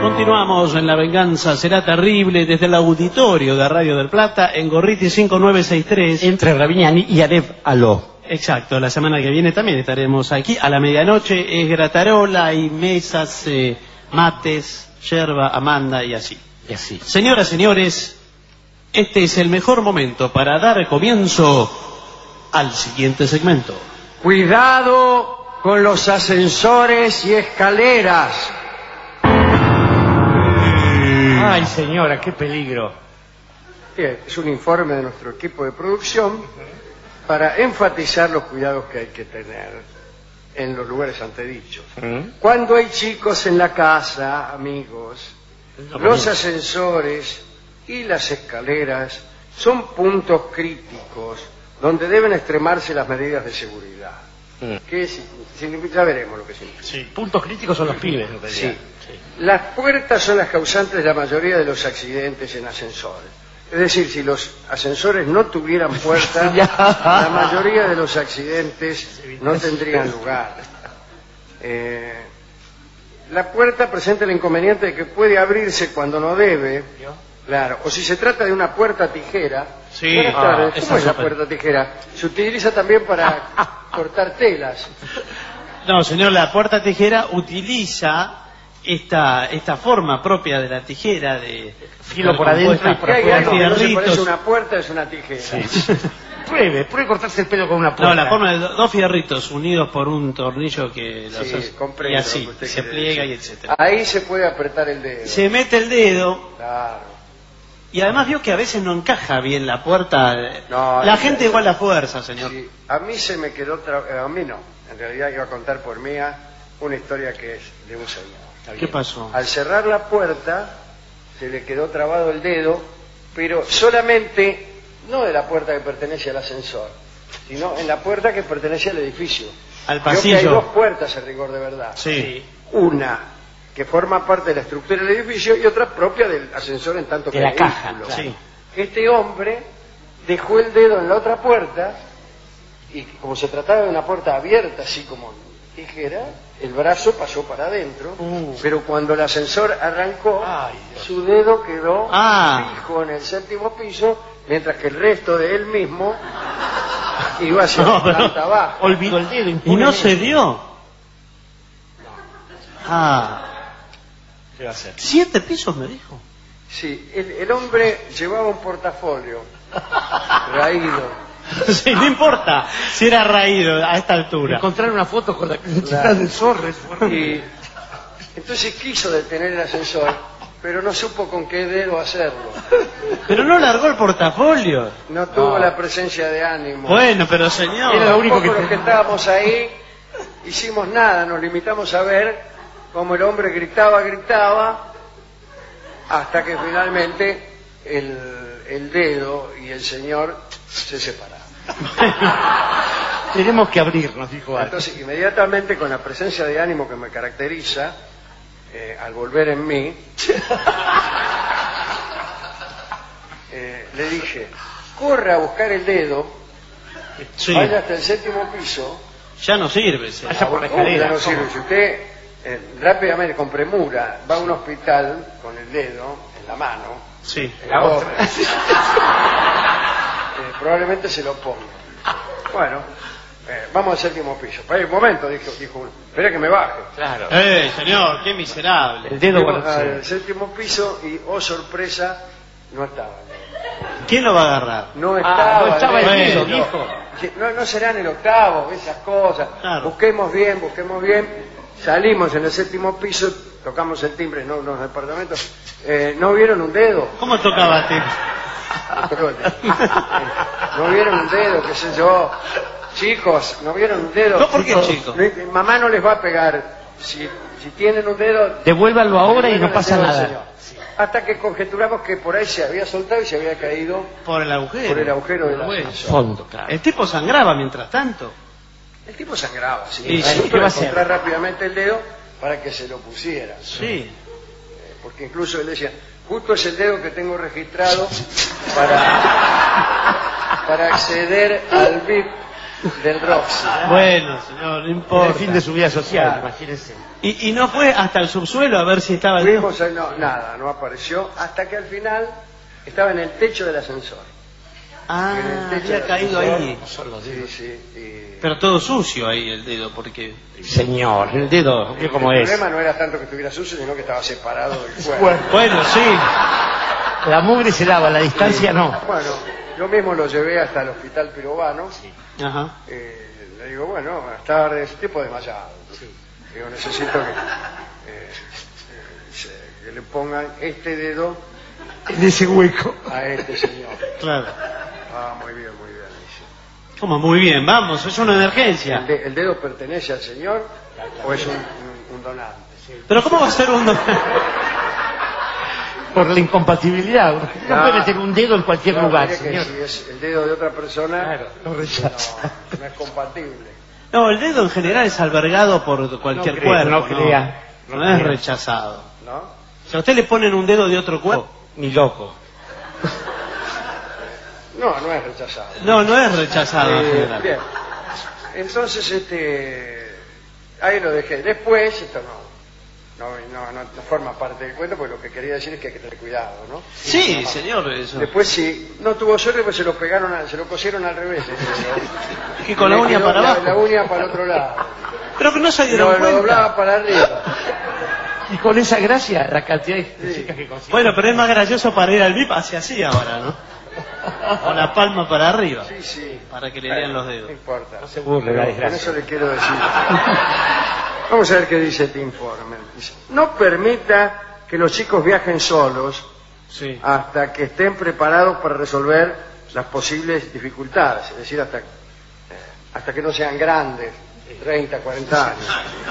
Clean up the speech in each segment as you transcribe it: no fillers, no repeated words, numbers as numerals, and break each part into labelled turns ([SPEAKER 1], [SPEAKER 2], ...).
[SPEAKER 1] Continuamos en La Venganza Será Terrible desde el auditorio de Radio del Plata en Gorriti 5963.
[SPEAKER 2] Entre Ravignani y Aref Aló.
[SPEAKER 1] Exacto, la semana que viene también estaremos aquí a la medianoche. Es gratarola, hay mesas, mates, yerba, Amanda y así. Señoras, señores, este es el mejor momento para dar comienzo al siguiente segmento.
[SPEAKER 3] Cuidado con los ascensores y escaleras.
[SPEAKER 2] Ay, señora, qué peligro.
[SPEAKER 3] Bien, es un informe de nuestro equipo de producción para enfatizar los cuidados que hay que tener en los lugares antedichos. Cuando hay chicos en la casa, amigos, los ascensores y las escaleras son puntos críticos donde deben extremarse las medidas de seguridad. ¿Qué significa? Ya veremos lo que significa.
[SPEAKER 2] Sí, puntos críticos son los pibes, en realidad.
[SPEAKER 3] Sí. Las puertas son las causantes de la mayoría de los accidentes en ascensores. Es decir, si los ascensores no tuvieran puertas, la mayoría de los accidentes no tendrían lugar. La puerta presenta el inconveniente de que puede abrirse cuando no debe. Claro, o si se trata de una puerta tijera.
[SPEAKER 1] Sí.
[SPEAKER 3] Buenas tardes. ¿Cómo es la puerta tijera? Se utiliza también para cortar telas.
[SPEAKER 1] No, señor, la puerta tijera utiliza esta forma propia de la tijera de
[SPEAKER 2] filo por adentro y por
[SPEAKER 3] afuera.
[SPEAKER 1] afuera.
[SPEAKER 3] No se parece una puerta, es una tijera.
[SPEAKER 2] Sí. Pruebe cortarse el pelo con una puerta.
[SPEAKER 1] No, la forma de dos fierritos unidos por un tornillo que los hace,
[SPEAKER 3] comprendo,
[SPEAKER 1] y así, se pliega
[SPEAKER 3] decir.
[SPEAKER 1] y etcétera.
[SPEAKER 3] Ahí se puede apretar el dedo.
[SPEAKER 1] Se mete el dedo.
[SPEAKER 3] Claro.
[SPEAKER 1] Y además vio que a veces no encaja bien la puerta.
[SPEAKER 3] No,
[SPEAKER 1] la gente igual la fuerza, señor.
[SPEAKER 3] Sí. A mí se me quedó... a mí no. En realidad iba a contar por mía una historia que es de un señor.
[SPEAKER 1] ¿Qué pasó?
[SPEAKER 3] Al cerrar la puerta se le quedó trabado el dedo, pero solamente no de la puerta que pertenece al ascensor, sino en la puerta que pertenece al edificio.
[SPEAKER 1] Al
[SPEAKER 3] Creo
[SPEAKER 1] pasillo.
[SPEAKER 3] que hay dos puertas en rigor de verdad.
[SPEAKER 1] Sí.
[SPEAKER 3] Una que forma parte de la estructura del edificio y otra propia del ascensor en tanto que
[SPEAKER 2] de la
[SPEAKER 3] vehículo.
[SPEAKER 2] caja.
[SPEAKER 1] Claro. Sí.
[SPEAKER 3] Este hombre dejó el dedo en la otra puerta y como se trataba de una puerta abierta, así como tijera, el brazo pasó para adentro, pero cuando el ascensor arrancó, su dedo quedó fijo en el 7º piso, mientras que el resto de él mismo iba hacia la planta baja.
[SPEAKER 2] Olvidó el dedo.
[SPEAKER 1] ¿Y no se dio?
[SPEAKER 2] ¿Qué va a hacer?
[SPEAKER 1] 7 pisos me dijo.
[SPEAKER 3] Sí, el hombre llevaba un portafolio raído.
[SPEAKER 1] Sí, no importa si era raído a esta altura.
[SPEAKER 2] Encontrar una foto con la cantidad de zorres.
[SPEAKER 3] Y entonces quiso detener el ascensor, pero no supo con qué dedo hacerlo.
[SPEAKER 1] Pero no largó el portafolio.
[SPEAKER 3] No tuvo la presencia de ánimo.
[SPEAKER 1] Bueno, pero señor.
[SPEAKER 3] Era lo único que los que estábamos ahí hicimos nada, nos limitamos a ver cómo el hombre gritaba, hasta que finalmente el dedo y el señor se separaron.
[SPEAKER 2] Tenemos que abrirnos, dijo algo.
[SPEAKER 3] Entonces, inmediatamente, con la presencia de ánimo que me caracteriza, al volver en mí, le dije, corra a buscar el dedo,
[SPEAKER 1] Sí.
[SPEAKER 3] vaya hasta el 7º piso.
[SPEAKER 1] Ya no sirve.
[SPEAKER 2] Vaya por la
[SPEAKER 3] ¿Cómo que
[SPEAKER 2] escalera.
[SPEAKER 3] ya no sirve? Si usted rápidamente, con premura, va a un hospital con el dedo en la mano,
[SPEAKER 1] Sí.
[SPEAKER 3] la otra, probablemente se lo ponga. Bueno, vamos al 7º piso. Un momento, dijo uno. Espera que me baje.
[SPEAKER 2] Claro.
[SPEAKER 1] Señor, qué miserable.
[SPEAKER 2] El dedo
[SPEAKER 3] Fuimos
[SPEAKER 2] guardado.
[SPEAKER 3] al 7º piso y, oh sorpresa, no estaba.
[SPEAKER 1] ¿Quién lo va a agarrar?
[SPEAKER 3] No estaba.
[SPEAKER 2] no estaba el
[SPEAKER 1] dedo,
[SPEAKER 2] dijo.
[SPEAKER 3] No será en el 8º, esas cosas.
[SPEAKER 1] Claro.
[SPEAKER 3] Busquemos bien. Salimos en el 7º piso, tocamos el timbre, no los departamentos. ¿No vieron un dedo?
[SPEAKER 1] ¿Cómo tocaba a ti?
[SPEAKER 3] ¿No vieron un dedo? ¿Qué sé yo? Chicos, ¿no vieron un dedo?
[SPEAKER 1] No, ¿por qué, chicos?
[SPEAKER 3] Mamá no les va a pegar. Si tienen un dedo...
[SPEAKER 2] Devuélvanlo ahora y no
[SPEAKER 3] devuelvan el
[SPEAKER 2] pasa
[SPEAKER 3] dedo al
[SPEAKER 2] nada.
[SPEAKER 3] señor. Hasta que conjeturamos que por ahí se había soltado y se había caído
[SPEAKER 1] Por el agujero.
[SPEAKER 3] por el agujero del
[SPEAKER 1] Bueno.
[SPEAKER 3] ascensor.
[SPEAKER 2] Fondo, claro.
[SPEAKER 1] El tipo sangraba mientras tanto.
[SPEAKER 3] El tipo sangraba, sí.
[SPEAKER 1] Sí,
[SPEAKER 3] Nosotros
[SPEAKER 2] ¿qué va a hacer?
[SPEAKER 3] encontrar rápidamente el dedo para que se lo pusiera.
[SPEAKER 1] Sí.
[SPEAKER 3] Porque incluso él decía, justo es el dedo que tengo registrado para acceder al VIP del Roxy.
[SPEAKER 1] Bueno, señor, no
[SPEAKER 2] Por
[SPEAKER 1] importa.
[SPEAKER 2] el fin de su vida social,
[SPEAKER 3] Claro.
[SPEAKER 2] imagínese.
[SPEAKER 1] Y no fue hasta el subsuelo a ver si estaba el dedo.
[SPEAKER 3] Fuimos, nada, no apareció, hasta que al final estaba en el techo del ascensor.
[SPEAKER 1] Ah,
[SPEAKER 3] En el techo
[SPEAKER 1] había
[SPEAKER 3] del
[SPEAKER 1] caído
[SPEAKER 3] ascensor.
[SPEAKER 1] ahí.
[SPEAKER 3] Sí, sí.
[SPEAKER 1] Pero todo sucio ahí el dedo, porque...
[SPEAKER 2] Señor, el dedo, ¿qué como
[SPEAKER 3] el
[SPEAKER 2] es?
[SPEAKER 3] problema no era tanto que estuviera sucio, sino que estaba separado del cuerpo.
[SPEAKER 1] Bueno, sí.
[SPEAKER 2] La mugre se lava, la distancia no.
[SPEAKER 3] Bueno, yo mismo lo llevé hasta el hospital pirobano.
[SPEAKER 1] Ajá.
[SPEAKER 3] Le digo, bueno, buenas tardes, tipo desmayado. Digo, necesito que le pongan este dedo
[SPEAKER 2] En ese hueco.
[SPEAKER 3] a este señor.
[SPEAKER 1] Claro.
[SPEAKER 3] Ah, muy bien, dice.
[SPEAKER 1] Como muy bien, vamos, es una emergencia.
[SPEAKER 3] ¿El dedo pertenece al señor o es un donante?
[SPEAKER 1] Pero ¿cómo va a ser un...
[SPEAKER 2] Por la incompatibilidad. No puede meter un dedo en cualquier
[SPEAKER 3] No,
[SPEAKER 2] lugar,
[SPEAKER 3] mire que
[SPEAKER 2] señor.
[SPEAKER 3] si es el dedo de otra persona,
[SPEAKER 2] Claro, no rechaza.
[SPEAKER 3] no es compatible.
[SPEAKER 1] No, el dedo en general es albergado por cualquier
[SPEAKER 2] No crea,
[SPEAKER 1] cuerpo.
[SPEAKER 2] no crea.
[SPEAKER 1] No
[SPEAKER 2] No
[SPEAKER 1] es
[SPEAKER 2] crea.
[SPEAKER 1] rechazado.
[SPEAKER 3] ¿No?
[SPEAKER 1] Si a usted le ponen un dedo de otro cuerpo...
[SPEAKER 2] Ni loco.
[SPEAKER 3] No, no es rechazado.
[SPEAKER 1] No es rechazado en general.
[SPEAKER 3] Bien. Entonces, ahí lo dejé. Después, esto no forma parte del cuento, porque lo que quería decir es que hay que tener cuidado, ¿no?
[SPEAKER 1] Sí, señor, eso.
[SPEAKER 3] Después sí, no tuvo suerte, pues se lo cosieron al revés.
[SPEAKER 1] Que con la uña para abajo.
[SPEAKER 3] La uña para el otro lado.
[SPEAKER 1] Pero que no se dieron
[SPEAKER 3] Lo
[SPEAKER 1] cuenta.
[SPEAKER 3] doblaba para arriba.
[SPEAKER 2] Y con esa gracia, la cantidad de chicas que consigue.
[SPEAKER 1] Bueno, pero es más gracioso para ir al VIP hacia así ahora, ¿no? Con la palma para arriba.
[SPEAKER 3] Sí, sí.
[SPEAKER 1] Para que le lean los dedos.
[SPEAKER 3] No importa.
[SPEAKER 2] No se burle, la
[SPEAKER 3] Con
[SPEAKER 2] desgracia.
[SPEAKER 3] eso le quiero decir. Vamos a ver qué dice este informe. Dice, no permita que los chicos viajen solos
[SPEAKER 1] Sí.
[SPEAKER 3] hasta que estén preparados para resolver las posibles dificultades, es decir, hasta que no sean grandes, 30, 40 años.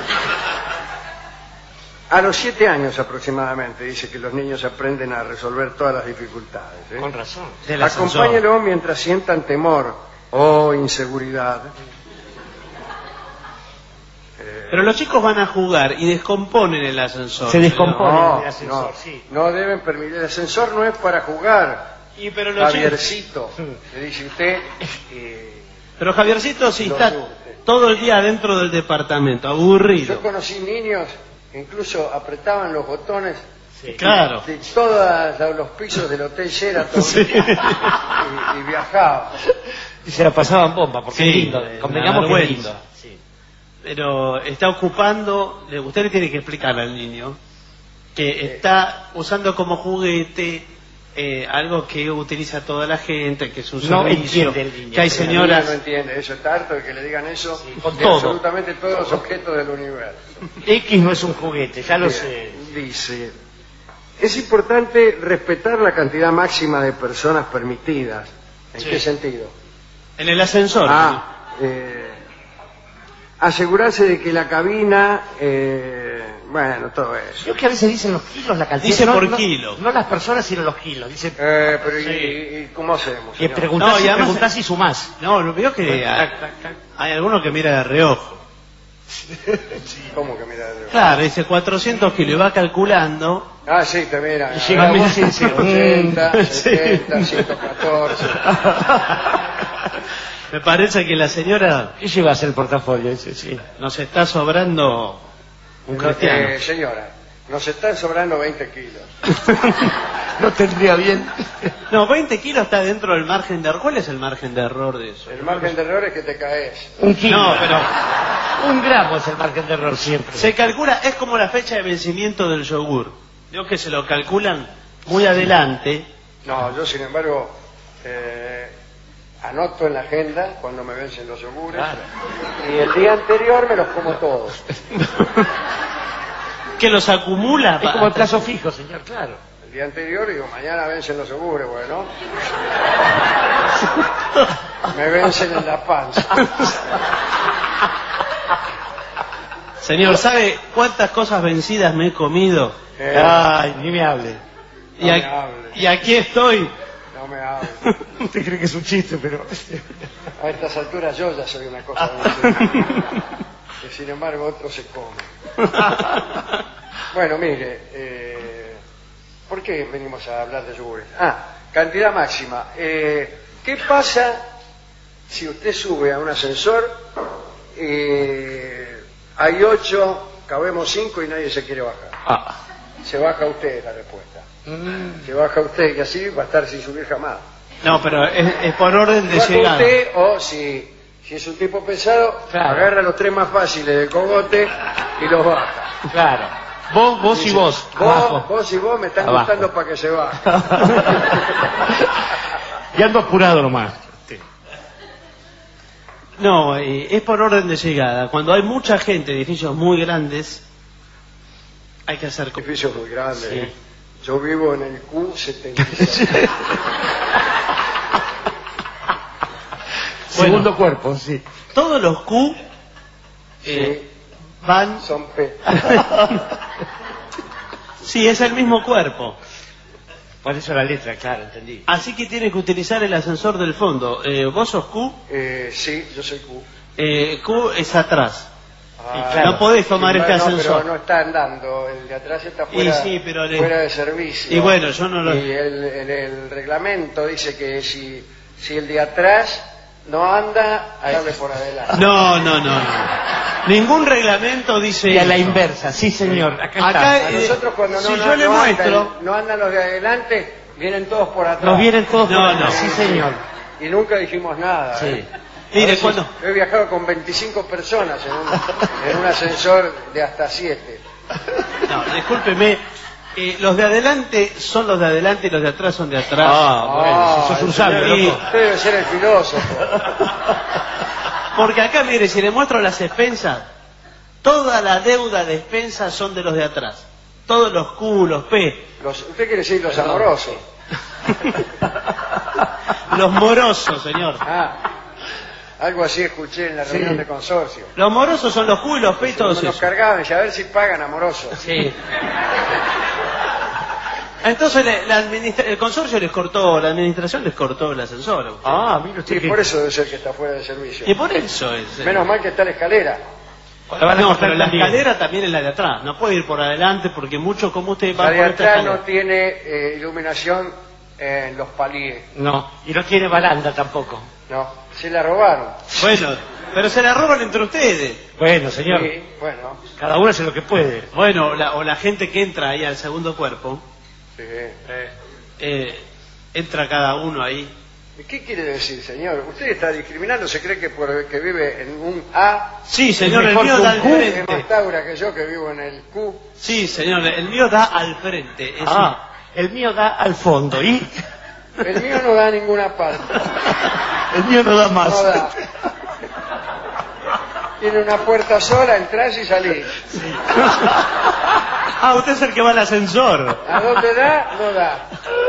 [SPEAKER 3] A los 7 años aproximadamente dice que los niños aprenden a resolver todas las dificultades. ¿eh?
[SPEAKER 2] Con razón.
[SPEAKER 1] Del ascensor.
[SPEAKER 3] Acompáñelo mientras sientan temor o inseguridad.
[SPEAKER 1] Pero los chicos van a jugar y descomponen el ascensor.
[SPEAKER 2] Se descompone.
[SPEAKER 3] No,
[SPEAKER 2] el ascensor,
[SPEAKER 3] no,
[SPEAKER 2] sí.
[SPEAKER 3] no deben permitir. El ascensor no es para jugar.
[SPEAKER 1] Y pero los chicos...
[SPEAKER 3] Javiercito, le dice usted.
[SPEAKER 1] Pero Javiercito sí
[SPEAKER 3] Lo
[SPEAKER 1] está
[SPEAKER 3] surte.
[SPEAKER 1] todo el día dentro del departamento, aburrido.
[SPEAKER 3] Yo conocí niños que incluso apretaban los botones
[SPEAKER 1] Claro.
[SPEAKER 3] de todos los pisos del Hotel Sheraton
[SPEAKER 1] Sí.
[SPEAKER 3] y viajaban.
[SPEAKER 2] Y se la pasaban bomba, porque
[SPEAKER 1] Sí,
[SPEAKER 2] es lindo.
[SPEAKER 1] una
[SPEAKER 2] Convengamos que es
[SPEAKER 1] vergüenza.
[SPEAKER 2] lindo. Sí.
[SPEAKER 1] Pero está ocupando, usted le tiene que explicar al niño que está usando como juguete algo que utiliza toda la gente, que es un
[SPEAKER 2] No
[SPEAKER 1] servicio,
[SPEAKER 2] entiende el niño.
[SPEAKER 1] que hay
[SPEAKER 3] El niño
[SPEAKER 1] señoras...
[SPEAKER 3] no entiende eso, está harto de que le digan eso
[SPEAKER 2] con
[SPEAKER 3] de
[SPEAKER 2] todo.
[SPEAKER 3] absolutamente todos los objetos del universo.
[SPEAKER 2] X no es un juguete, ya lo
[SPEAKER 3] Bien,
[SPEAKER 2] sé.
[SPEAKER 3] Dice, es importante respetar la cantidad máxima de personas permitidas. ¿En
[SPEAKER 1] Sí.
[SPEAKER 3] qué sentido?
[SPEAKER 1] En el ascensor.
[SPEAKER 3] Asegurarse de que la cabina, bueno, todo eso.
[SPEAKER 2] Creo que a veces dicen los kilos, la cantidad.
[SPEAKER 1] Dice
[SPEAKER 2] no,
[SPEAKER 1] por
[SPEAKER 2] no-
[SPEAKER 1] kilo.
[SPEAKER 2] No las personas, sino los kilos. Dicen
[SPEAKER 3] Pero
[SPEAKER 1] Sí.
[SPEAKER 3] ¿y cómo hacemos?
[SPEAKER 2] que
[SPEAKER 3] señor?
[SPEAKER 2] preguntás,
[SPEAKER 1] No, y
[SPEAKER 2] y
[SPEAKER 1] además-
[SPEAKER 2] preguntás y sumás.
[SPEAKER 1] No, lo veo que hay alguno que mira de reojo.
[SPEAKER 3] ¿Cómo que mira?
[SPEAKER 1] Claro, dice 400 kilos y va calculando.
[SPEAKER 3] Ah, sí, te mira.
[SPEAKER 2] Y llega vos y dice,
[SPEAKER 3] 80,
[SPEAKER 2] sí.
[SPEAKER 3] 70, 114.
[SPEAKER 1] Me parece que la señora
[SPEAKER 2] ¿Qué llevas en el portafolio? Ese, sí.
[SPEAKER 1] nos está sobrando un cristiano.
[SPEAKER 3] Señora, nos están sobrando 20 kilos.
[SPEAKER 2] No tendría bien.
[SPEAKER 1] No, 20 kilos está dentro del margen de error. ¿Cuál es el margen de error de eso?
[SPEAKER 3] El margen de error es que te caes.
[SPEAKER 2] Un kilo.
[SPEAKER 1] No, pero
[SPEAKER 2] Un gramo es el margen de error siempre.
[SPEAKER 1] se calcula, es como la fecha de vencimiento del yogur. Digo que se lo calculan muy adelante.
[SPEAKER 3] No, yo sin embargo anoto en la agenda cuando me vencen los yogures.
[SPEAKER 2] Claro.
[SPEAKER 3] Y el día anterior me los como todos.
[SPEAKER 1] Que los acumula.
[SPEAKER 2] Es como el plazo fijo, señor, claro.
[SPEAKER 3] El día anterior digo, mañana vencen los yogures, bueno. Me vencen en la panza.
[SPEAKER 1] Señor, ¿sabe cuántas cosas vencidas me he comido?
[SPEAKER 2] Ay, ni me hable.
[SPEAKER 3] No me hable.
[SPEAKER 1] Y aquí estoy.
[SPEAKER 3] No me hable.
[SPEAKER 2] Usted cree que es un chiste, pero...
[SPEAKER 3] A estas alturas yo ya soy una cosa vencida. Que sin embargo otros se comen. Bueno, mire, ¿por qué venimos a hablar de yogures? Cantidad máxima. ¿Qué pasa si usted sube a un ascensor, hay 8, cabemos 5 y nadie se quiere bajar. Se baja usted, es la respuesta. Se baja usted, y así va a estar sin subir jamás.
[SPEAKER 1] No, pero es por orden de llegada.
[SPEAKER 3] Usted, o si es un tipo pesado, agarra los 3 más fáciles del cogote y los baja.
[SPEAKER 2] Claro. Vos
[SPEAKER 3] Dice,
[SPEAKER 2] y vos.
[SPEAKER 3] Vos y vos me están gustando para que se baje.
[SPEAKER 2] Y ando apurado nomás.
[SPEAKER 1] No, es por orden de llegada. Cuando hay mucha gente, edificios muy grandes, hay que hacer...
[SPEAKER 3] Edificios muy grandes. Sí. Yo vivo en el Q76.
[SPEAKER 2] Segundo cuerpo, sí.
[SPEAKER 1] Todos los Q van...
[SPEAKER 3] Son P.
[SPEAKER 1] Sí, es el mismo cuerpo.
[SPEAKER 2] Por eso la letra, claro, entendí.
[SPEAKER 1] Así que tiene que utilizar el ascensor del fondo. ¿Vos sos Q?
[SPEAKER 3] Sí, yo soy Q.
[SPEAKER 1] Q es atrás.
[SPEAKER 3] Claro.
[SPEAKER 1] No podés tomar este ascensor.
[SPEAKER 3] Pero no está andando, el de atrás está fuera, fuera de servicio.
[SPEAKER 1] Y bueno, yo no lo...
[SPEAKER 3] Y el reglamento dice que si el de atrás no anda, hable por adelante.
[SPEAKER 1] No. Ningún reglamento dice...
[SPEAKER 2] Y a la inversa, sí señor.
[SPEAKER 3] Acá nosotros cuando no andan los de adelante, vienen todos por atrás.
[SPEAKER 2] Nos vienen todos por atrás,
[SPEAKER 3] sí señor. Y nunca dijimos nada.
[SPEAKER 1] Sí. Mire, cuando...
[SPEAKER 3] He viajado con 25 personas en un ascensor de hasta 7.
[SPEAKER 1] No, discúlpeme. Los de adelante son los de adelante y los de atrás son de atrás.
[SPEAKER 2] Bueno, eso es un sabio.
[SPEAKER 3] Usted debe ser el filósofo.
[SPEAKER 1] Porque acá, mire, si le muestro las expensas, toda la deuda de expensas son de los de atrás. Todos los Q, los P.
[SPEAKER 3] ¿Usted quiere decir los amorosos?
[SPEAKER 1] Los morosos, señor.
[SPEAKER 3] Algo así escuché en la reunión de consorcio.
[SPEAKER 1] Los morosos son los Q y los P y todos esos.
[SPEAKER 3] Nos cargaban y a ver si pagan amorosos.
[SPEAKER 1] Sí. Entonces el consorcio les cortó, la administración les cortó el ascensor.
[SPEAKER 3] Mira usted. Sí, por eso debe ser que está fuera de servicio.
[SPEAKER 1] Y por eso es.
[SPEAKER 3] Menos mal que está la escalera.
[SPEAKER 1] No, pero la escalera también es la de atrás. No puede ir por adelante porque mucho como usted va por esta escalera.
[SPEAKER 3] La de atrás no tiene iluminación en los palíes.
[SPEAKER 2] No, y no tiene baranda tampoco.
[SPEAKER 3] No, se la robaron.
[SPEAKER 1] Bueno, pero se la roban entre ustedes.
[SPEAKER 2] Bueno, señor.
[SPEAKER 3] Sí, bueno.
[SPEAKER 2] Cada uno hace lo que puede.
[SPEAKER 1] Bueno, o la gente que entra ahí al segundo cuerpo.
[SPEAKER 3] Sí.
[SPEAKER 1] Entra cada uno ahí.
[SPEAKER 3] ¿Qué quiere decir, señor? ¿Usted está discriminando? ¿Se cree que porque vive en un A?
[SPEAKER 1] Sí, señor, el mío da al frente.
[SPEAKER 3] Es más taura que yo que vivo en el Q.
[SPEAKER 1] Sí, señor, el mío da al frente.
[SPEAKER 2] El mío da al fondo. ¿Y?
[SPEAKER 3] El mío no da a ninguna parte.
[SPEAKER 2] El mío no da más.
[SPEAKER 3] No da. Tiene una puerta sola, entras y salís.
[SPEAKER 1] Sí. Usted es el que va al ascensor.
[SPEAKER 3] ¿A dónde da? No da.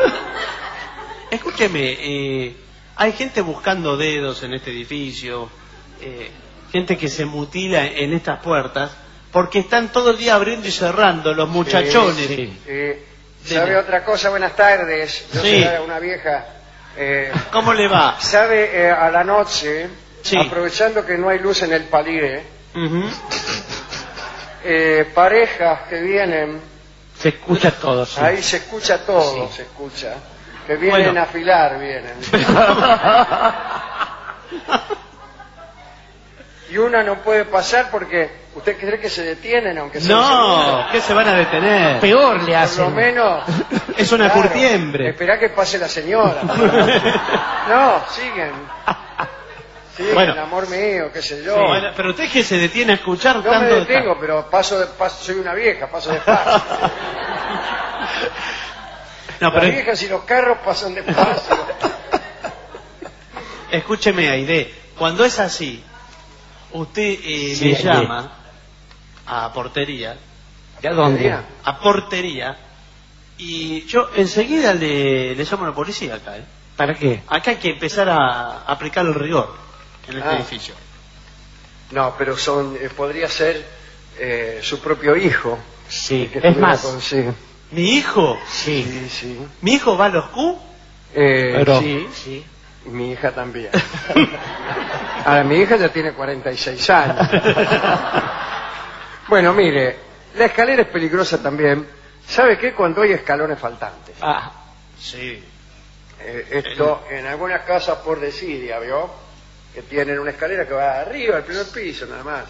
[SPEAKER 1] Escúcheme, hay gente buscando dedos en este edificio, gente que se mutila en estas puertas, porque están todo el día abriendo y cerrando los muchachones.
[SPEAKER 3] ¿Sabe otra cosa? Buenas tardes. Yo soy una vieja.
[SPEAKER 1] ¿Cómo le va?
[SPEAKER 3] ¿Sabe a la noche, aprovechando que no hay luz en el palier, parejas que vienen...
[SPEAKER 2] Se escucha todo, sí.
[SPEAKER 3] Ahí se escucha todo, se escucha. Que vienen a afilar, vienen. Y una no puede pasar porque usted cree que se detienen, aunque sea...
[SPEAKER 1] No, que se van a detener.
[SPEAKER 2] Peor le hacen.
[SPEAKER 3] Por lo menos...
[SPEAKER 1] Es una curtiembre.
[SPEAKER 3] Esperá que pase la señora. No, siguen. Siguen, amor mío, qué sé yo.
[SPEAKER 1] Bueno, pero usted que se detiene a escuchar tanto...
[SPEAKER 3] No me detengo, pero soy una vieja, paso despacio.
[SPEAKER 1] No, pero...
[SPEAKER 3] Las viejas y los carros pasan despacio.
[SPEAKER 1] Escúcheme, Aide, cuando es así, usted me llama a portería.
[SPEAKER 2] ¿De dónde?
[SPEAKER 1] A portería. Y yo enseguida le llamo a la policía acá.
[SPEAKER 2] ¿Para qué?
[SPEAKER 1] Acá hay que empezar a aplicar el rigor en este edificio.
[SPEAKER 3] No, pero podría ser su propio hijo.
[SPEAKER 2] Sí, es más.
[SPEAKER 1] ¿Mi hijo?
[SPEAKER 3] Sí, sí.
[SPEAKER 1] ¿Mi hijo va a los Q?
[SPEAKER 3] Sí. Y mi hija también. Ahora, mi hija ya tiene 46 años. Bueno, mire, la escalera es peligrosa también. ¿Sabe qué? Cuando hay escalones faltantes.
[SPEAKER 1] Sí.
[SPEAKER 3] Esto en algunas casas por desidia, ¿vio? que tienen una escalera que va arriba, al primer piso, nada más,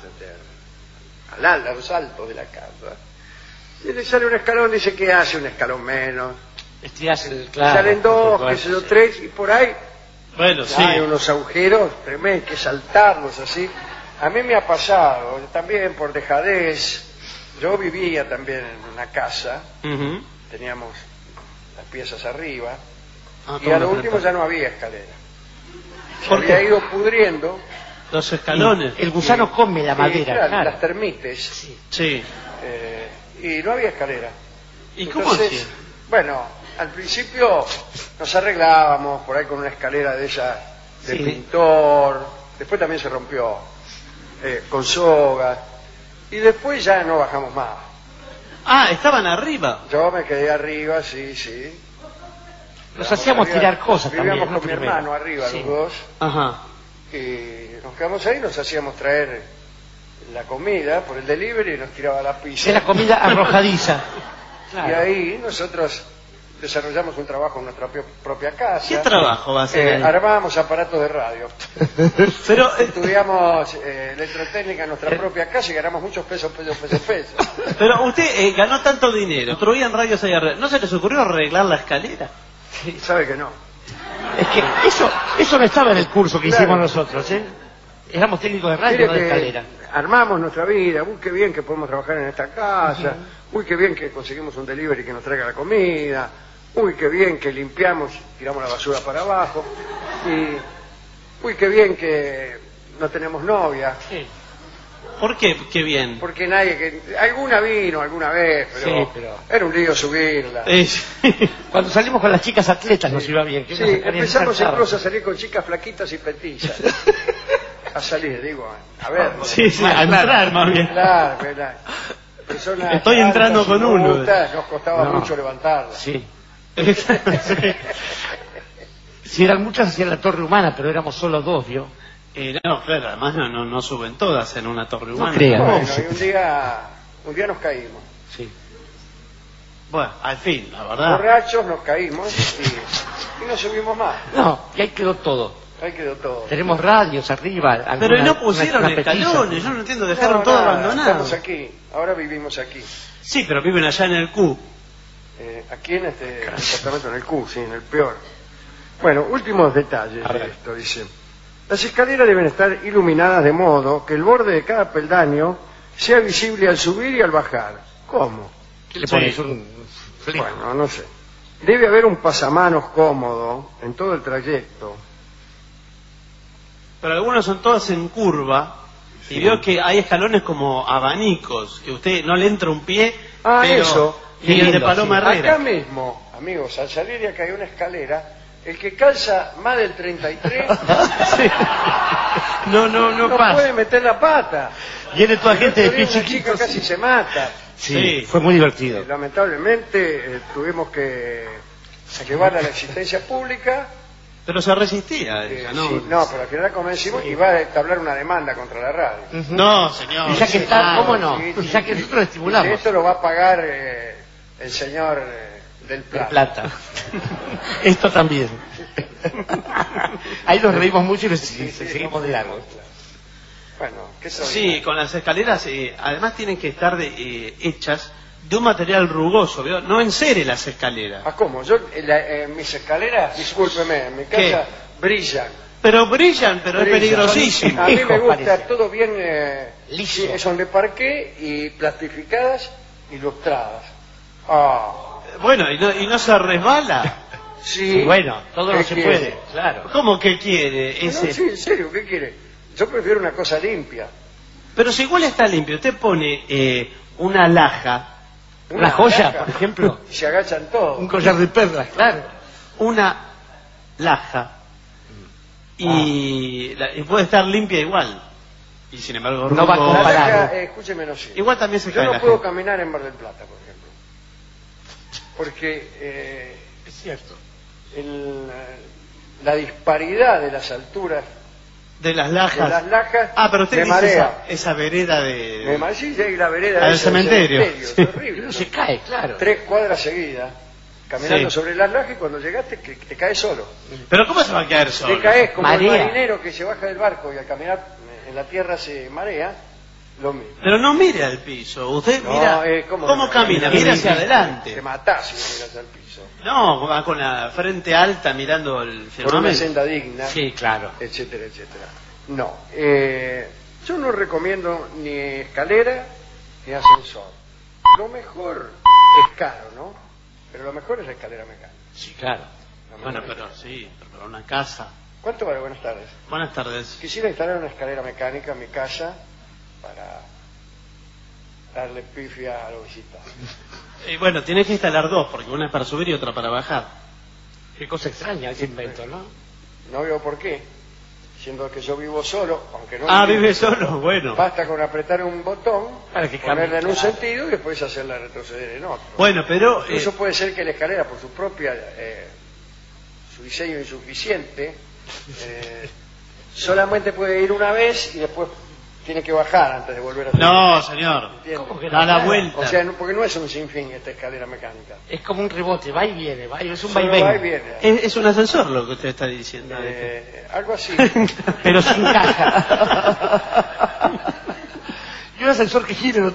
[SPEAKER 3] a los altos de la casa. Y le sale un escalón, dice que hace un escalón menos. Salen dos, qué sé yo, tres, y por ahí
[SPEAKER 1] bueno, sí.
[SPEAKER 3] hay unos agujeros tremendos, hay que saltarlos así. A mí me ha pasado, también por dejadez. Yo vivía también en una casa, teníamos las piezas arriba, y a lo último ya no había escalera. Se había ido pudriendo.
[SPEAKER 1] Los escalones.
[SPEAKER 2] El gusano come la madera.
[SPEAKER 3] Claro. Las termites.
[SPEAKER 1] Sí.
[SPEAKER 3] Y no había escalera.
[SPEAKER 1] ¿Y cómo hacía?
[SPEAKER 3] Bueno, al principio nos arreglábamos por ahí con una escalera de esa de pintor. Después también se rompió con sogas. Y después ya no bajamos más.
[SPEAKER 1] Ah, estaban arriba.
[SPEAKER 3] Yo me quedé arriba, sí.
[SPEAKER 2] Nos hacíamos
[SPEAKER 3] arriba,
[SPEAKER 2] tirar cosas también.
[SPEAKER 3] Vivíamos con mi hermano arriba, los dos.
[SPEAKER 1] Ajá.
[SPEAKER 3] Y nos quedamos ahí, nos hacíamos traer la comida por el delivery y nos tiraba la pizza.
[SPEAKER 2] Era comida arrojadiza.
[SPEAKER 3] Claro. Y ahí nosotros desarrollamos un trabajo en nuestra propia casa.
[SPEAKER 1] ¿Qué trabajo va a ser?
[SPEAKER 3] Armábamos aparatos de radio.
[SPEAKER 1] Pero
[SPEAKER 3] estudiamos electrotécnica en nuestra propia casa y ganamos muchos pesos.
[SPEAKER 1] Pero usted ganó tanto dinero, construían radios ahí arriba. ¿No se les ocurrió arreglar la escalera?
[SPEAKER 3] Sabe que no.
[SPEAKER 2] Es que eso no estaba en el curso que hicimos nosotros, ¿eh? Éramos técnicos de radio, no de escalera.
[SPEAKER 3] Armamos nuestra vida, uy, qué bien que podemos trabajar en esta casa, uy, qué bien que conseguimos un delivery que nos traiga la comida, uy, qué bien que limpiamos, tiramos la basura para abajo, y uy, qué bien que no tenemos novia.
[SPEAKER 2] Sí.
[SPEAKER 1] ¿Por qué? Qué bien.
[SPEAKER 3] Porque alguna vino alguna vez, pero era un lío subirla.
[SPEAKER 2] Cuando salimos con las chicas atletas nos iba bien.
[SPEAKER 3] Sí, empezamos incluso a salir con chicas flaquitas y petizas. A salir, digo, a ver.
[SPEAKER 1] Sí, a entrar más bien.
[SPEAKER 3] Claro.
[SPEAKER 1] Estoy entrando con uno.
[SPEAKER 3] Nos costaba mucho levantarla.
[SPEAKER 2] Sí. Si eran muchas, hacían la torre humana, pero éramos solo dos, ¿vio?
[SPEAKER 1] No, claro, además no suben todas en una torre humana.
[SPEAKER 2] No crean.
[SPEAKER 3] Bueno, y un día nos caímos.
[SPEAKER 2] Sí.
[SPEAKER 1] Bueno, al fin, la verdad.
[SPEAKER 3] Borrachos nos caímos y no subimos más.
[SPEAKER 2] No, y ahí quedó todo.
[SPEAKER 3] Ahí quedó todo.
[SPEAKER 2] Tenemos radios arriba.
[SPEAKER 1] Pero no pusieron escalones, yo no entiendo, dejaron todo abandonado.
[SPEAKER 3] Estamos aquí, ahora vivimos aquí.
[SPEAKER 1] Sí, pero viven allá en el Q.
[SPEAKER 3] Aquí en este departamento, en el Q, sí, en el peor. Bueno, últimos detalles de esto, dice. Las escaleras deben estar iluminadas de modo que el borde de cada peldaño sea visible al subir y al bajar. ¿Cómo?
[SPEAKER 2] ¿Qué le pones?
[SPEAKER 3] Bueno, no sé. Debe haber un pasamanos cómodo en todo el trayecto.
[SPEAKER 1] Pero algunos son todos en curva. Y veo que hay escalones como abanicos, que usted no le entra un pie, pero
[SPEAKER 3] eso.
[SPEAKER 1] Y el de Paloma Herrera.
[SPEAKER 3] Acá mismo, amigos, al salir de acá hay una escalera. El que calza más del 33 no
[SPEAKER 1] pasa.
[SPEAKER 3] puede meter la pata.
[SPEAKER 2] Viene toda gente de pie
[SPEAKER 3] Una
[SPEAKER 2] chiquito.
[SPEAKER 3] chica casi se mata.
[SPEAKER 2] Sí, fue muy divertido.
[SPEAKER 3] Lamentablemente tuvimos que llevarla a la existencia pública.
[SPEAKER 1] Pero se resistía ella, ¿no?
[SPEAKER 3] Sí, no, pero al final la convencimos y va a establear una demanda contra la radio.
[SPEAKER 1] No, señor.
[SPEAKER 2] Y ya que está, ¿cómo no? Y ya que nosotros estimulamos.
[SPEAKER 3] Esto lo va a pagar el señor del Plata.
[SPEAKER 2] Esto también. Ahí nos reímos mucho y seguimos de largo.
[SPEAKER 3] Bueno, ¿qué soy?
[SPEAKER 1] Sí, con las escaleras, además tienen que estar hechas de un material rugoso, ¿veo? No encere las escaleras.
[SPEAKER 3] ¿Ah, cómo? Yo, mis escaleras, discúlpeme, en mi casa brillan.
[SPEAKER 1] Pero brillan, pero es peligrosísimo.
[SPEAKER 3] A mí me gusta
[SPEAKER 2] parece.
[SPEAKER 3] todo bien
[SPEAKER 2] liso.
[SPEAKER 3] Son de parqué y plastificadas y lustradas.
[SPEAKER 1] Bueno, y no se resbala.
[SPEAKER 3] Sí.
[SPEAKER 2] Bueno, todo no se
[SPEAKER 3] quiere?
[SPEAKER 2] puede, claro.
[SPEAKER 1] ¿Cómo que quiere?
[SPEAKER 3] No, sí, en serio, ¿qué quiere? Yo prefiero una cosa limpia.
[SPEAKER 1] Pero si igual está limpio, usted pone una laja,
[SPEAKER 2] Una joya,
[SPEAKER 3] laja,
[SPEAKER 2] por ejemplo.
[SPEAKER 3] Y se agachan todos.
[SPEAKER 2] Un collar de perlas, claro.
[SPEAKER 1] una laja, y puede estar limpia igual. Y sin embargo,
[SPEAKER 2] No va a
[SPEAKER 3] La
[SPEAKER 2] comparar.
[SPEAKER 3] laja, escúcheme, no sé.
[SPEAKER 1] igual también se
[SPEAKER 3] Yo
[SPEAKER 1] cae
[SPEAKER 3] no
[SPEAKER 1] la
[SPEAKER 3] puedo
[SPEAKER 1] gente.
[SPEAKER 3] caminar en Mar del Plata, por ejemplo. Porque
[SPEAKER 2] Es cierto.
[SPEAKER 3] la disparidad de las alturas
[SPEAKER 1] De las lajas. Pero usted
[SPEAKER 3] me
[SPEAKER 1] dice
[SPEAKER 3] marea.
[SPEAKER 1] esa vereda de...
[SPEAKER 3] Sí, y la vereda
[SPEAKER 1] Al
[SPEAKER 3] esa
[SPEAKER 1] cementerio.
[SPEAKER 3] Es horrible.
[SPEAKER 2] No se cae, claro.
[SPEAKER 3] 3 cuadras seguidas, caminando
[SPEAKER 1] Sí.
[SPEAKER 3] sobre las lajas y cuando llegaste que te caes solo.
[SPEAKER 1] Pero ¿cómo se va a caer solo?
[SPEAKER 3] Te caes como el
[SPEAKER 2] Marea.
[SPEAKER 3] marinero que se baja del barco y al caminar en la tierra se marea, lo mismo.
[SPEAKER 1] Pero no mire al piso. Usted
[SPEAKER 3] No,
[SPEAKER 1] mira
[SPEAKER 3] ¿cómo
[SPEAKER 1] cómo
[SPEAKER 3] no?
[SPEAKER 1] camina. Mira hacia
[SPEAKER 3] Te
[SPEAKER 1] adelante.
[SPEAKER 3] matás si no miras al piso.
[SPEAKER 1] No, va con la frente alta mirando el
[SPEAKER 3] Por una
[SPEAKER 1] firmamento.
[SPEAKER 3] senda digna,
[SPEAKER 2] Sí, claro.
[SPEAKER 3] etcétera, etcétera. No, yo no recomiendo ni escalera ni ascensor. Lo mejor es caro, ¿no? Pero lo mejor es la escalera mecánica.
[SPEAKER 2] Sí, claro.
[SPEAKER 1] Bueno, pero sí, pero una casa.
[SPEAKER 3] ¿Cuánto vale? Buenas tardes.
[SPEAKER 1] Buenas tardes.
[SPEAKER 3] Quisiera instalar una escalera mecánica en mi casa para darle pifia a los visitantes.
[SPEAKER 1] Y bueno, tienes que instalar dos, porque una es para subir y otra para bajar.
[SPEAKER 2] Qué cosa extraña ese invento, ¿no?
[SPEAKER 3] No veo por qué, siendo que yo vivo solo, aunque no...
[SPEAKER 1] Ah, vive solo, bueno.
[SPEAKER 3] Basta con apretar un botón,
[SPEAKER 2] Para que
[SPEAKER 3] ponerla en
[SPEAKER 2] cambie,
[SPEAKER 3] un
[SPEAKER 2] claro.
[SPEAKER 3] sentido y después hacerla retroceder en otro.
[SPEAKER 1] Bueno, pero...
[SPEAKER 3] Incluso puede ser que la escalera, por su propia... su diseño insuficiente, solamente puede ir una vez y después tiene que bajar antes de volver a subir.
[SPEAKER 1] no, señor.
[SPEAKER 3] ¿Entiende?
[SPEAKER 2] ¿Cómo que no?
[SPEAKER 1] A la
[SPEAKER 2] Claro.
[SPEAKER 1] vuelta.
[SPEAKER 3] O sea, porque no es un sinfín esta escalera mecánica.
[SPEAKER 2] Es como un rebote, va y viene, es un
[SPEAKER 3] Solo
[SPEAKER 2] vaivén.
[SPEAKER 3] va y viene.
[SPEAKER 1] Es un ascensor lo que usted está diciendo.
[SPEAKER 3] Algo así.
[SPEAKER 2] Pero sin caja. Y un ascensor que gire.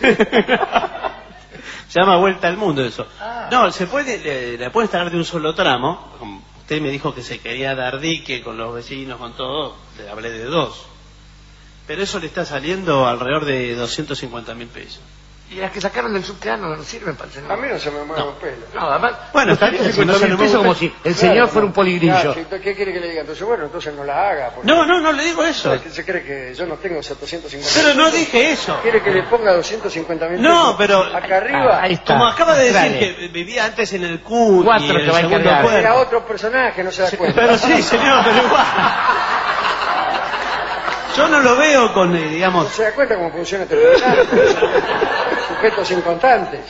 [SPEAKER 1] Se llama Vuelta al Mundo eso.
[SPEAKER 2] Ah.
[SPEAKER 1] No, se puede, la puede instalar de un solo tramo. Como usted me dijo que se quería dar dique con los vecinos, con todo, le hablé de dos. Pero eso le está saliendo alrededor de 250.000 pesos.
[SPEAKER 2] Y las que sacaron del subterráneo no sirven para el señor.
[SPEAKER 3] A mí no se me mueve un pelo.
[SPEAKER 2] No, además,
[SPEAKER 1] Bueno, está bien, si no se
[SPEAKER 2] 250.000
[SPEAKER 1] le
[SPEAKER 2] pesos
[SPEAKER 1] mueve
[SPEAKER 2] como
[SPEAKER 1] un
[SPEAKER 2] si
[SPEAKER 1] peso.
[SPEAKER 2] el señor fuera un poligrillo.
[SPEAKER 3] Claro, ¿qué quiere que le diga? Entonces, bueno, entonces no la haga. Porque
[SPEAKER 1] No le digo eso.
[SPEAKER 3] ¿Qué se cree que yo no tengo 750.000?
[SPEAKER 1] Pero no dije eso.
[SPEAKER 3] ¿Quiere que le ponga 250.000
[SPEAKER 1] No,
[SPEAKER 3] pesos
[SPEAKER 1] pero-
[SPEAKER 3] acá arriba?
[SPEAKER 2] ahí está.
[SPEAKER 1] Como acaba de decir
[SPEAKER 2] Dale.
[SPEAKER 1] que vivía antes en el Q y
[SPEAKER 2] Cuatro
[SPEAKER 1] en
[SPEAKER 2] que
[SPEAKER 1] el
[SPEAKER 2] va a
[SPEAKER 1] segundo
[SPEAKER 2] encargar.
[SPEAKER 1] cuerpo.
[SPEAKER 3] Era otro personaje, no se da cuenta.
[SPEAKER 1] Pero sí, señor, pero igual. Yo no lo veo con,
[SPEAKER 3] No
[SPEAKER 1] digamos...
[SPEAKER 3] se da cuenta cómo funciona este terminal. Sujetos incontantes.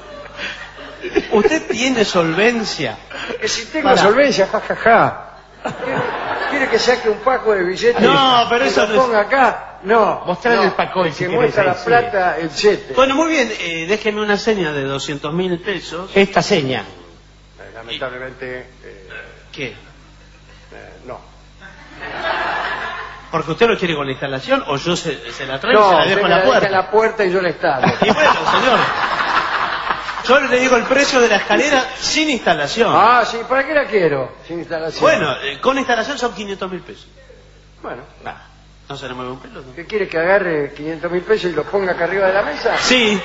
[SPEAKER 1] Usted tiene solvencia.
[SPEAKER 3] Que si tengo
[SPEAKER 1] Para.
[SPEAKER 3] solvencia, jajaja. ¿Quiere que saque un paco de billetes?
[SPEAKER 1] No, pero
[SPEAKER 3] que
[SPEAKER 1] eso
[SPEAKER 3] lo
[SPEAKER 1] no es-
[SPEAKER 3] ponga acá? No.
[SPEAKER 2] Mostrarle
[SPEAKER 3] no.
[SPEAKER 2] el paco,
[SPEAKER 3] El
[SPEAKER 2] si
[SPEAKER 3] que
[SPEAKER 2] querés,
[SPEAKER 3] muestra
[SPEAKER 2] ahí,
[SPEAKER 3] la
[SPEAKER 2] sí.
[SPEAKER 3] plata, el chete.
[SPEAKER 1] Bueno, muy bien, déjeme una seña de 200.000 pesos.
[SPEAKER 2] Esta seña.
[SPEAKER 3] Lamentablemente,
[SPEAKER 1] ¿Qué?
[SPEAKER 3] no.
[SPEAKER 1] ¿Porque usted lo quiere con la instalación o yo se la traigo y
[SPEAKER 3] No,
[SPEAKER 1] se la
[SPEAKER 3] usted
[SPEAKER 1] dejo
[SPEAKER 3] me
[SPEAKER 1] en la
[SPEAKER 3] deja
[SPEAKER 1] puerta?
[SPEAKER 3] en la puerta y yo la instalo.
[SPEAKER 1] Y bueno, señor, yo le digo el precio de la escalera sin instalación.
[SPEAKER 3] Ah, sí, ¿para qué la quiero? Sin instalación.
[SPEAKER 1] Bueno, con instalación son 500.000 pesos.
[SPEAKER 3] Bueno,
[SPEAKER 1] No se le mueve un pelo, ¿no?
[SPEAKER 3] ¿qué quiere que agarre 500.000 pesos y los ponga acá arriba de la mesa?
[SPEAKER 1] Sí.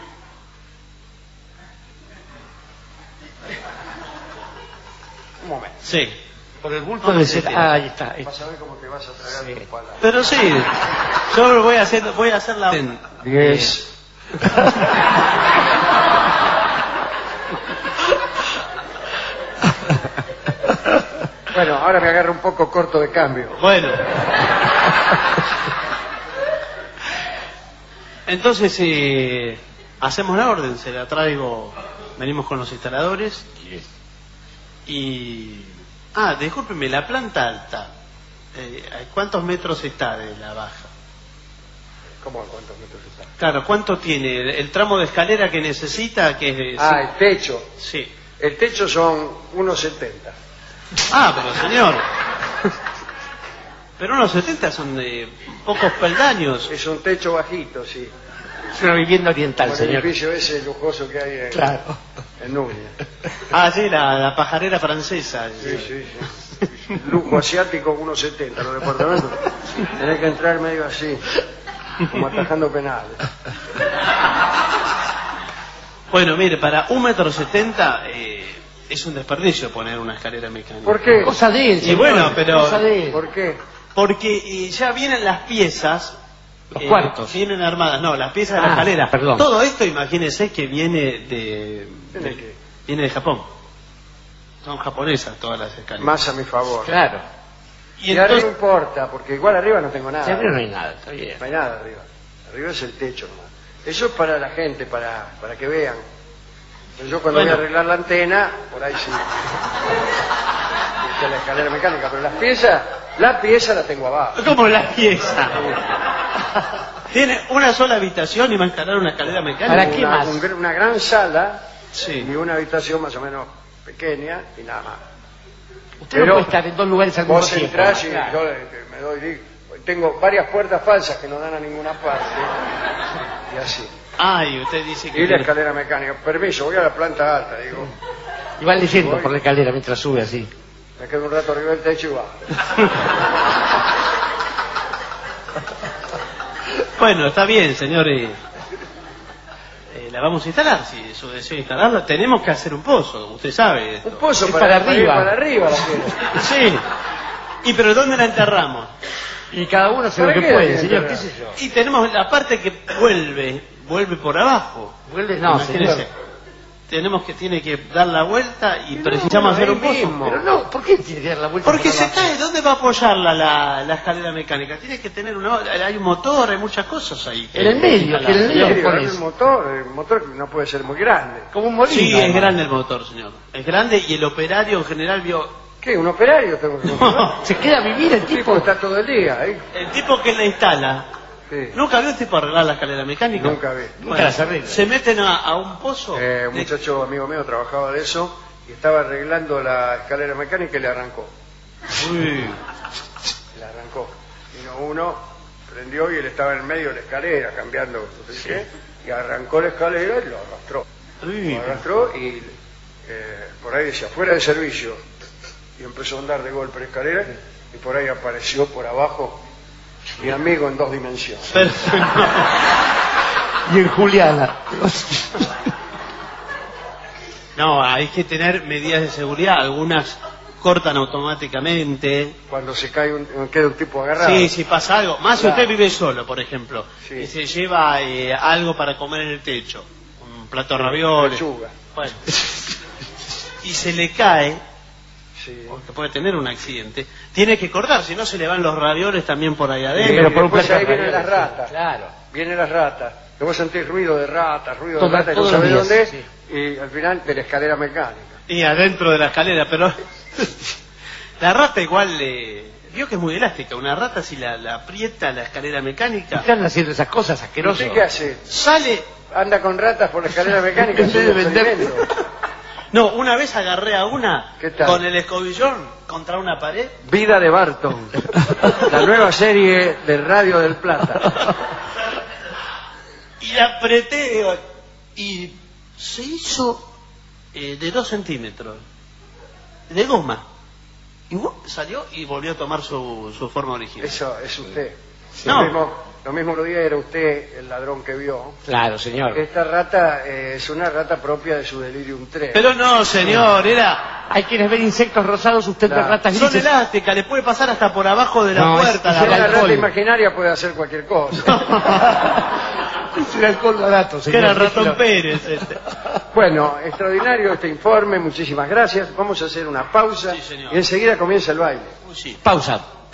[SPEAKER 3] Un momento.
[SPEAKER 1] Sí.
[SPEAKER 2] Por el bulto de ser. Ah, ahí está.
[SPEAKER 3] Vas a ver cómo te vas a tragar
[SPEAKER 2] Sí.
[SPEAKER 3] tus palabras.
[SPEAKER 1] Pero sí, yo voy a hacer la...
[SPEAKER 3] 10. Bueno, ahora me agarro un poco corto de cambio.
[SPEAKER 1] Bueno. Entonces, hacemos la orden, se la traigo, venimos con los instaladores y... Ah, discúlpeme, la planta alta, ¿cuántos metros está de la baja?
[SPEAKER 3] ¿Cómo a cuántos metros está?
[SPEAKER 1] Claro, ¿cuánto tiene el tramo de escalera que necesita? Que es,
[SPEAKER 3] Ah, el techo.
[SPEAKER 1] sí.
[SPEAKER 3] El techo son 1,70.
[SPEAKER 1] Ah, pero señor. Pero unos 70 son de pocos peldaños.
[SPEAKER 3] Es un techo bajito, sí.
[SPEAKER 2] Es una vivienda oriental,
[SPEAKER 3] Como el
[SPEAKER 2] señor.
[SPEAKER 3] edificio ese lujoso que hay
[SPEAKER 2] Claro.
[SPEAKER 3] en Núñez.
[SPEAKER 1] Ah, sí, la pajarera francesa.
[SPEAKER 3] Sí, sí, sí. Lujo asiático 1,70 los departamentos. Tenés que entrar medio así, como atajando penales.
[SPEAKER 1] Bueno, mire, para 1,70 m es un desperdicio poner una escalera mecánica.
[SPEAKER 3] ¿Por qué?
[SPEAKER 2] Cosa de él,
[SPEAKER 1] Y
[SPEAKER 2] señor.
[SPEAKER 1] bueno, pero-
[SPEAKER 2] Cosa de él.
[SPEAKER 3] ¿Por qué?
[SPEAKER 1] Porque ya vienen las piezas.
[SPEAKER 2] Los cuartos.
[SPEAKER 1] Vienen armadas, no, las piezas de la
[SPEAKER 2] Ah,
[SPEAKER 1] escalera.
[SPEAKER 2] perdón.
[SPEAKER 1] Todo esto, imagínese que viene de
[SPEAKER 3] ¿Viene qué?
[SPEAKER 1] viene de Japón. Son japonesas todas las escaleras.
[SPEAKER 3] Más a mi favor.
[SPEAKER 2] Claro.
[SPEAKER 1] Y
[SPEAKER 3] Y ahora no
[SPEAKER 1] entonces,
[SPEAKER 3] importa, porque igual arriba no tengo nada.
[SPEAKER 2] Siempre no hay nada, está bien.
[SPEAKER 3] No hay nada arriba. Arriba es el techo nomás. Eso es para la gente, para que vean. Pero yo cuando
[SPEAKER 1] Bueno.
[SPEAKER 3] voy a arreglar la antena, por ahí sí. Está la escalera mecánica, pero la pieza la tengo abajo.
[SPEAKER 1] ¿cómo la pieza? Tiene una sola habitación y va a instalar una escalera mecánica.
[SPEAKER 2] ¿Para qué
[SPEAKER 3] Una,
[SPEAKER 2] más?
[SPEAKER 3] una gran sala
[SPEAKER 1] Sí.
[SPEAKER 3] y una habitación más o menos pequeña y nada más.
[SPEAKER 2] Usted no puede estar en dos lugares al mismo
[SPEAKER 3] vos
[SPEAKER 2] tiempo.
[SPEAKER 3] entrás y
[SPEAKER 2] Claro.
[SPEAKER 3] yo me doy... Tengo varias puertas falsas que no dan a ninguna parte. Y así.
[SPEAKER 1] Ay, usted dice que...
[SPEAKER 3] Y la escalera mecánica. Permiso, voy a la planta alta, digo.
[SPEAKER 2] Y va leyendo por la escalera mientras sube así.
[SPEAKER 3] Me quedo un rato arriba del techo y bajo.
[SPEAKER 1] Bueno, está bien, señores. La vamos a instalar, si su deseo instalarla. Tenemos que hacer un pozo, usted sabe esto.
[SPEAKER 3] Un pozo
[SPEAKER 2] Es
[SPEAKER 3] para
[SPEAKER 2] para
[SPEAKER 3] ir
[SPEAKER 2] arriba.
[SPEAKER 3] para arriba la quiero.
[SPEAKER 1] Sí. ¿Y pero dónde la enterramos?
[SPEAKER 2] Y cada uno hace lo
[SPEAKER 3] ¿Para
[SPEAKER 2] que
[SPEAKER 3] qué
[SPEAKER 2] puede,
[SPEAKER 3] la
[SPEAKER 2] señor,
[SPEAKER 3] tiene
[SPEAKER 2] qué
[SPEAKER 3] que
[SPEAKER 2] sé yo.
[SPEAKER 1] Y tenemos la parte que vuelve por abajo.
[SPEAKER 2] Vuelve, no,
[SPEAKER 1] Imagínese.
[SPEAKER 2] señor.
[SPEAKER 1] Tiene que dar la vuelta y precisamos hacer un pozo.
[SPEAKER 2] Pero no, ¿por qué tiene que dar la vuelta?
[SPEAKER 1] Porque
[SPEAKER 2] por
[SPEAKER 1] se
[SPEAKER 2] abajo?
[SPEAKER 1] cae, ¿dónde va a apoyarla la escalera mecánica? Tiene que tener hay un motor, hay muchas cosas ahí.
[SPEAKER 2] En el medio, que en el medio
[SPEAKER 3] Sí,
[SPEAKER 2] pones.
[SPEAKER 3] el motor no puede ser muy grande.
[SPEAKER 2] Como un molino.
[SPEAKER 1] Sí, es
[SPEAKER 2] además.
[SPEAKER 1] grande el motor, señor. Es grande y el operario en general vio...
[SPEAKER 3] ¿Qué? ¿Un operario tengo que comprar?
[SPEAKER 2] Se queda a vivir el
[SPEAKER 3] El tipo
[SPEAKER 2] tipo.
[SPEAKER 3] está todo el día ahí.
[SPEAKER 1] El tipo que la instala,
[SPEAKER 3] Sí.
[SPEAKER 1] ¿nunca vio un tipo arreglar la escalera mecánica?
[SPEAKER 3] Nunca vi.
[SPEAKER 2] Nunca las arregla.
[SPEAKER 1] Se meten a un pozo.
[SPEAKER 3] Un muchacho amigo mío trabajaba de eso y estaba arreglando la escalera mecánica y le arrancó.
[SPEAKER 1] Uy.
[SPEAKER 3] Le arrancó. Vino uno, prendió y él estaba en el medio de la escalera cambiando no sé qué, y arrancó la escalera y lo arrastró.
[SPEAKER 1] Uy.
[SPEAKER 3] Lo arrastró y por ahí decía, fuera de servicio. Y empezó a andar de golpe la escalera y por ahí apareció por abajo mi amigo en 2 dimensiones.
[SPEAKER 1] Perfecto.
[SPEAKER 2] Y en Juliana.
[SPEAKER 1] No, hay que tener medidas de seguridad. Algunas cortan automáticamente.
[SPEAKER 3] Cuando se cae queda un tipo agarrado.
[SPEAKER 1] Sí, si pasa algo. Más si
[SPEAKER 3] Claro.
[SPEAKER 1] usted vive solo, por ejemplo.
[SPEAKER 3] Sí.
[SPEAKER 1] Y se lleva algo para comer en el techo. Un plato de ravioles.
[SPEAKER 3] Lechuga.
[SPEAKER 1] Bueno. Y se le cae,
[SPEAKER 3] Sí.
[SPEAKER 1] porque puede tener un accidente. Tiene que cortar, si no se le van los ravioles también por ahí
[SPEAKER 3] Sí,
[SPEAKER 1] adentro.
[SPEAKER 2] pero por un
[SPEAKER 3] después
[SPEAKER 2] plato
[SPEAKER 3] ahí
[SPEAKER 2] de
[SPEAKER 3] vienen las
[SPEAKER 2] ravioles,
[SPEAKER 3] ratas.
[SPEAKER 2] Claro.
[SPEAKER 3] Vienen las ratas. Que vos sentís ruido de ratas, ruido
[SPEAKER 2] Toda-
[SPEAKER 3] de ratas, y no
[SPEAKER 2] todos los
[SPEAKER 3] sabés
[SPEAKER 2] días,
[SPEAKER 3] dónde,
[SPEAKER 2] sí.
[SPEAKER 3] y al final de la escalera mecánica.
[SPEAKER 1] Y adentro de la escalera, pero la rata igual vio que es muy elástica. Una rata si la aprieta la escalera mecánica,
[SPEAKER 2] Están haciendo esas cosas asquerosas.
[SPEAKER 3] ¿Usted qué hace?
[SPEAKER 1] sale.
[SPEAKER 3] Anda con ratas por la escalera mecánica.
[SPEAKER 2] En vez
[SPEAKER 3] es
[SPEAKER 2] de
[SPEAKER 3] un
[SPEAKER 2] vender-
[SPEAKER 3] experimento.
[SPEAKER 1] No, una vez agarré a una
[SPEAKER 3] ¿Qué tal?
[SPEAKER 1] con el escobillón contra una pared.
[SPEAKER 3] Vida de Barton. La nueva serie de Radio del Plata.
[SPEAKER 1] Y la apreté y se hizo de 2 centímetros de goma. Y salió y volvió a tomar su forma original.
[SPEAKER 3] Eso es usted.
[SPEAKER 1] No.
[SPEAKER 3] Lo mismo lo día era usted el ladrón que vio.
[SPEAKER 2] Claro, señor.
[SPEAKER 3] Esta rata es una rata propia de su delirium 3.
[SPEAKER 1] Pero no, señor,
[SPEAKER 2] Hay quienes ven insectos rosados, usted ve
[SPEAKER 3] Claro.
[SPEAKER 2] ratas
[SPEAKER 1] son
[SPEAKER 2] grises.
[SPEAKER 1] elásticas, le puede pasar hasta por abajo de la
[SPEAKER 2] No,
[SPEAKER 1] puerta.
[SPEAKER 2] es
[SPEAKER 3] Si una
[SPEAKER 1] la
[SPEAKER 3] rata
[SPEAKER 2] alcohol.
[SPEAKER 3] imaginaria puede hacer cualquier cosa.
[SPEAKER 2] Es el alcohol barato,
[SPEAKER 1] que
[SPEAKER 2] señor.
[SPEAKER 1] era el ratón Pérez.
[SPEAKER 3] Bueno, extraordinario este informe, muchísimas gracias. Vamos a hacer una pausa
[SPEAKER 1] Sí, señor.
[SPEAKER 3] y enseguida comienza el baile.
[SPEAKER 1] Uy, sí.
[SPEAKER 2] Pausa.